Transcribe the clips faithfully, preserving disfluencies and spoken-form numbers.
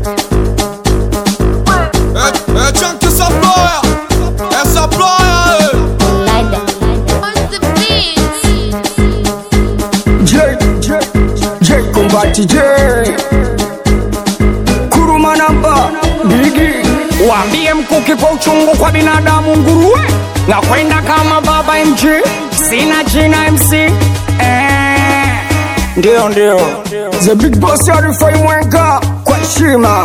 J Kuruma namba Bigi, waambie mkuki kwa uchungu kwa binadamu nguruwe, na kwenda kama baba M G, sina jina M C. Eh, ndio ndio The Big Boss Arifai Mwenga kwa heshima.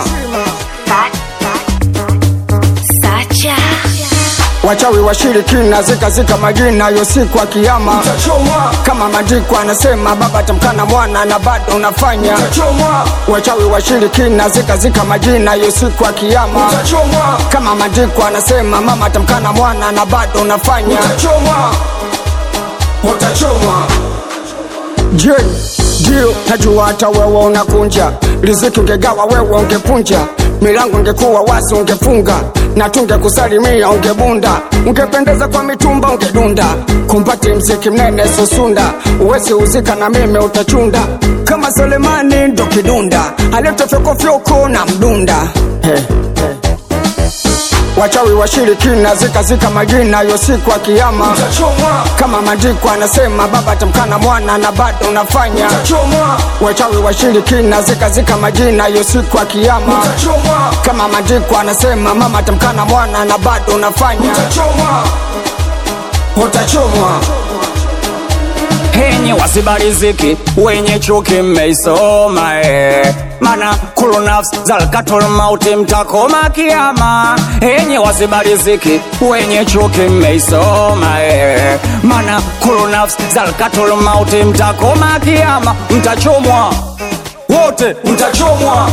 Sacha Wachawi washirikina zika zika majina yo siku ya kiyama utachomwa. Kama maandiko anasema baba tamkana mwana na bado unafanya utachomwa. Wachawi washirikina zika zika majina yo siku ya kiyama utachomwa. Kama maandiko anasema mama tamkana mwana na bado unafanya utachomwa. Utachomwa. Je, ndio najua hata wewe unakunja riziki, ungegawa wewe ungepunja, milango ungekuwa wazi ungefunga, na tungekusalimia ungebunda, ungependeza kwa mitumba ungedunda, kumpati mziki mnene susunda, uwezi uzika na mimi utachunda, kama Selemani ndo kidunda, aliyetofeko fyoko na mdunda. Hey, hey. Wachawi washirikina zika zika majina yo siku ya kiyama utachomwa. Kama maandiko anasema baba tamkana mwana na bado unafanya utachomwa. Wachawi washirikina zika zika majina yo siku ya kiyama utachomwa. Kama maandiko anasema mama tamkana mwana na bado unafanya utachomwa. Utachomwa. henye wasibariziki wenye chuki mmeisoma eh. Mana kulu nafsi zalkatul mauti mtakoma kiyama. Henye wasibariziki wenye chuki mmeisoma eh. Mana kulu nafsi zalkatul mauti mtakoma kiyama. Mtachomwa wote, mtachomwa.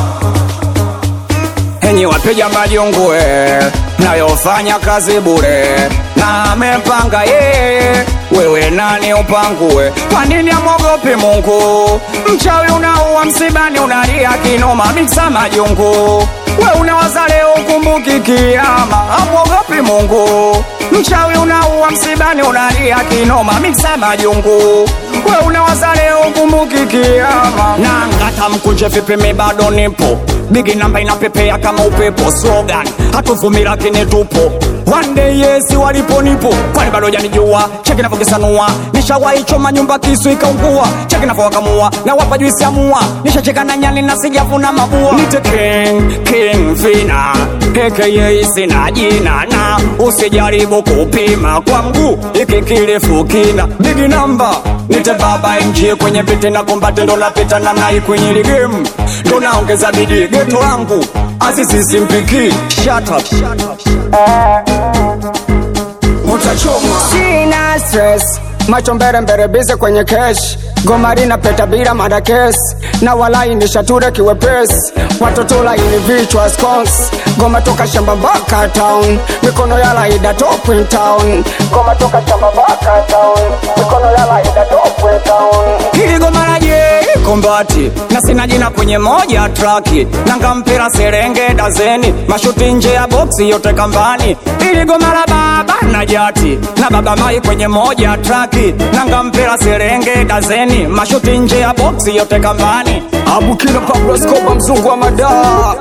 Henye wapiga majungu eh, nayofanya kazi bure, na amepanga yeye, wewe nani upangue? Kwa nini amwogopi Mungu? Mchawi unaua msibani unalia kinoma miksa majungu, we unawaza leo ukumbuki kiyama. Amwogopi Mungu. Mchawi unaua msibani unalia kinoma miksa majungu, we unawaza leo ukumbuki kiyama. Na ngata mkunje vipi mi bado nipo, bigi namba inapepea kama upepo, slogan hatuvumi lakini tupo. One day yesi walipo nipo, kwani bado janijua, cheki navokisanua, nishawai choma nyumba kisu ikaungua, cheki navokamua, na wapa juisi amua, nishacheka na nyani na sijafuna mabua. Nite king, king fina, heke ye sina jina, na usijaribu kupima kwa mguu, iki kirefu kina. Bigi namba, nite baba M G kwenye piti na kumbate, ndo napita na nai kwenye game, ndo naongeza bidii geto langu, azizi simpiki. Shut up, shut up, shut up. Utachomwa. Sina stress, macho mbere mbere bize kwenye cash, gomari na peta bila madakesi, na walai ni shature kiwepesi, watoto laini vichwa scones, goma toka shamba baka town, mikono ya laida top in town, goma toka shamba baka town, mikono ya laida top in town. Hili goma la je kombati, na sina jina kwenye moja traki, nanga mpira serenge dazeni, mashuti nje ya boxi yote kambani. Hili goma la baba na jati, na baba mai kwenye moja traki, nanga mpira serenge dazeni, mashuti nje ya boxi yote kambani. Abukina Pablo Escobar mzungu wa madaa,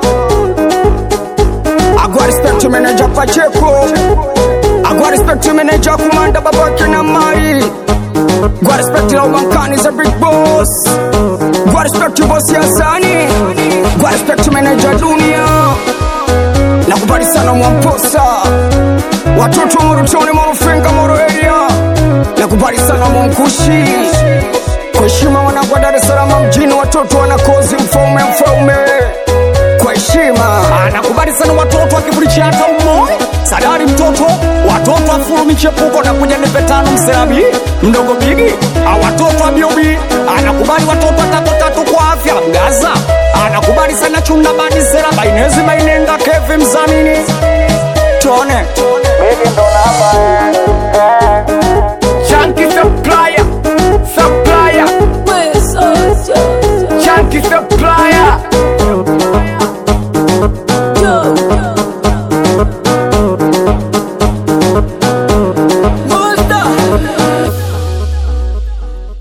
agwa respect to manager Pacheco, agwa respect to manager Kumanda babake na Mari, gwa respect la ubankani za Big Boss, gwa respect to boss ya Sani, gwa respect to manager Dunia, na kubali sana Mwamposa, watoto Murutoni Mwarufinga Moro area, na kubali sana Mwamkushi, kwa heshima wanagwa Dar es Salaam mjini, watoto wanakozi mfaume mfaume, kwa heshima. Anakubali sana watoto wakivulicha hata umo Sadari mtoto, watoto afuru michepuko na kuja nipe tano mserabi mdogo bigi, watoto wa biobi. Anakubali watoto watatu tatu kwa afya Gaza. Anakubali sana chunda badi sera bainezi bainenga Kevi mzamini. Tone Baby ndo namba